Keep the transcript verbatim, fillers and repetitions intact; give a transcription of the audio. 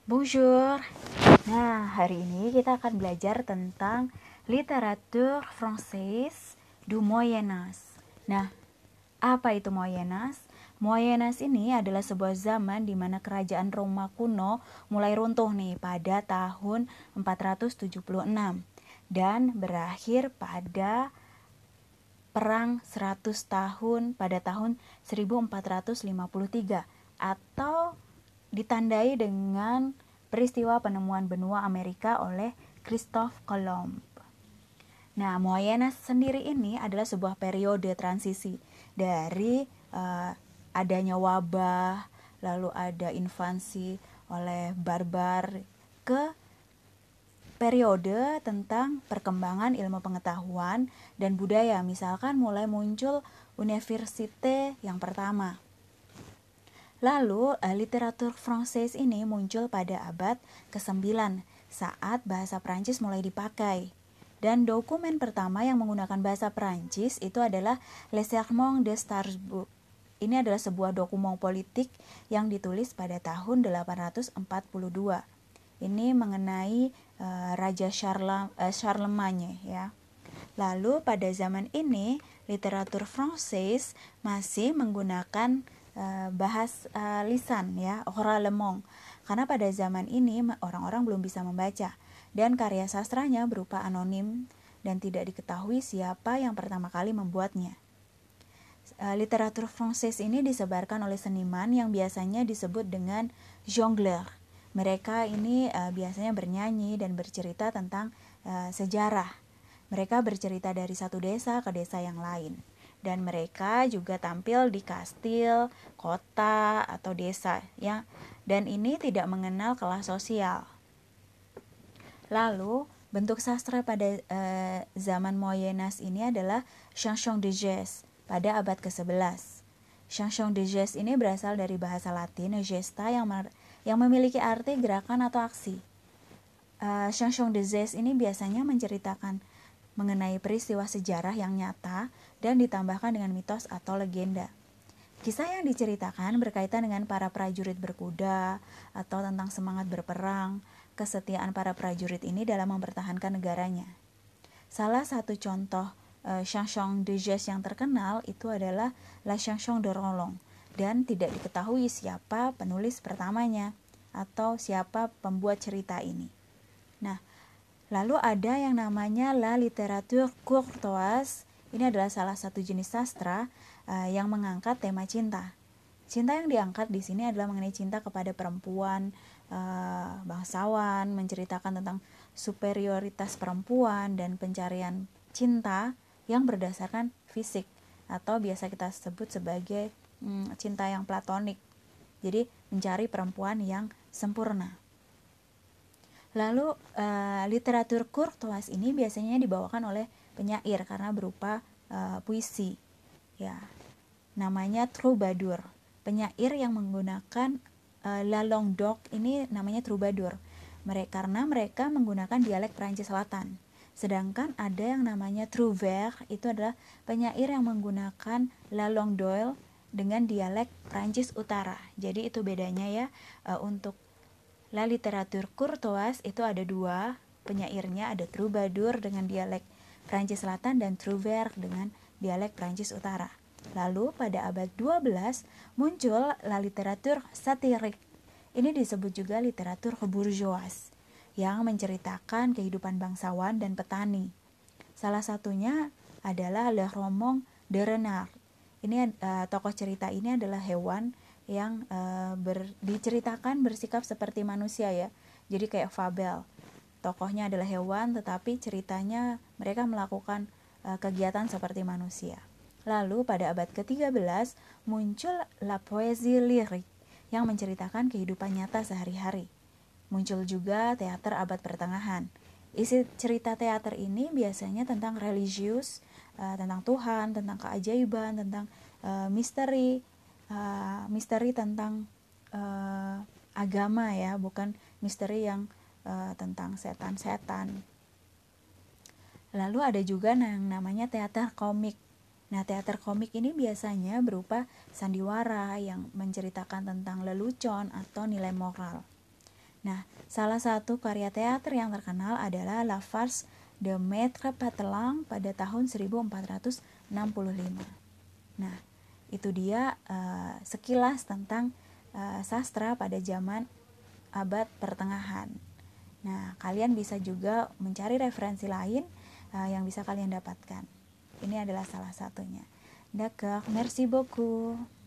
Bonjour. Nah, hari ini kita akan belajar tentang literatur française du Moyen Âge. Nah, apa itu Moyen Âge? Moyen Âge ini adalah sebuah zaman di mana kerajaan Roma kuno mulai runtuh nih pada tahun empat ratus tujuh puluh enam dan berakhir pada Perang seratus tahun pada tahun seribu empat ratus lima puluh tiga atau ditandai dengan peristiwa penemuan benua Amerika oleh Christophe Colomb. Nah, Moyen Âge sendiri ini adalah sebuah periode transisi dari uh, adanya wabah, lalu ada invasi oleh barbar ke periode tentang perkembangan ilmu pengetahuan dan budaya. Misalkan mulai muncul universitas yang pertama. Lalu, literatur Française ini muncul pada abad kesembilan saat bahasa Prancis mulai dipakai. Dan dokumen pertama yang menggunakan bahasa Prancis itu adalah Les Sermons de Strasbourg. Ini adalah sebuah dokumen politik yang ditulis pada tahun delapan ratus empat puluh dua. Ini mengenai uh, Raja Charle, uh, Charlemagne ya. Lalu pada zaman ini literatur Française masih menggunakan uh, bahas uh, lisan ya, oralement. Karena pada zaman ini orang-orang belum bisa membaca dan karya sastranya berupa anonim dan tidak diketahui siapa yang pertama kali membuatnya. Uh, literatur Française ini disebarkan oleh seniman yang biasanya disebut dengan jongleur. Mereka ini uh, biasanya bernyanyi dan bercerita tentang uh, sejarah. Mereka bercerita dari satu desa ke desa yang lain. Dan mereka juga tampil di kastil, kota, atau desa. Ya. Dan ini tidak mengenal kelas sosial. Lalu, bentuk sastra pada uh, zaman Moyen Âge ini adalah chanson de geste pada abad kesebelas. Chanson de geste ini berasal dari bahasa Latin gesta yang mer- yang memiliki arti gerakan atau aksi. Uh, chanson de geste ini biasanya menceritakan mengenai peristiwa sejarah yang nyata dan ditambahkan dengan mitos atau legenda. Kisah yang diceritakan berkaitan dengan para prajurit berkuda atau tentang semangat berperang, kesetiaan para prajurit ini dalam mempertahankan negaranya. Salah satu contoh uh, chanson de geste yang terkenal itu adalah La Chanson de Roland. Dan tidak diketahui siapa penulis pertamanya atau siapa pembuat cerita ini. Nah, lalu ada yang namanya la littérature courtoise. Ini adalah salah satu jenis sastra uh, yang mengangkat tema cinta. Cinta yang diangkat di sini adalah mengenai cinta kepada perempuan, uh, bangsawan, menceritakan tentang superioritas perempuan dan pencarian cinta yang berdasarkan fisik atau biasa kita sebut sebagai hmm, cinta yang platonik. Jadi mencari perempuan yang sempurna. Lalu uh, literatur courtoise ini biasanya dibawakan oleh penyair karena berupa uh, puisi. Ya. Namanya troubadour. Penyair yang menggunakan uh, la langue d'oc ini namanya troubadour. Mereka karena mereka menggunakan dialek Prancis Selatan. Sedangkan ada yang namanya trouvère, itu adalah penyair yang menggunakan la langue d'oil dengan dialek Prancis Utara. Jadi itu bedanya ya. Uh, untuk la literatur courtoise itu ada dua penyairnya, ada troubadour dengan dialek Prancis Selatan dan trouvère dengan dialek Prancis Utara. Lalu pada abad dua belas muncul la literatur satirik. Ini disebut juga literatur bourgeoise yang menceritakan kehidupan bangsawan dan petani. Salah satunya adalah Le Roman de Renard. Ini uh, tokoh cerita ini adalah hewan yang uh, ber, diceritakan bersikap seperti manusia ya. Jadi kayak fabel. Tokohnya adalah hewan tetapi ceritanya mereka melakukan uh, kegiatan seperti manusia. Lalu pada abad ke tiga belas muncul la poésie lyrique yang menceritakan kehidupan nyata sehari-hari. Muncul juga teater abad pertengahan. Isi cerita teater ini biasanya tentang religius, uh, tentang Tuhan, tentang keajaiban, tentang uh, misteri, uh, misteri tentang uh, agama ya, bukan misteri yang uh, tentang setan-setan. Lalu ada juga yang namanya teater komik. Nah, teater komik ini biasanya berupa sandiwara yang menceritakan tentang lelucon atau nilai moral. Nah, salah satu karya teater yang terkenal adalah La Farce de Maître Patelang pada tahun seribu empat ratus enam puluh lima. Nah, itu dia uh, sekilas tentang uh, sastra pada zaman abad pertengahan. Nah, kalian bisa juga mencari referensi lain uh, yang bisa kalian dapatkan. Ini adalah salah satunya. D'accord, merci beaucoup.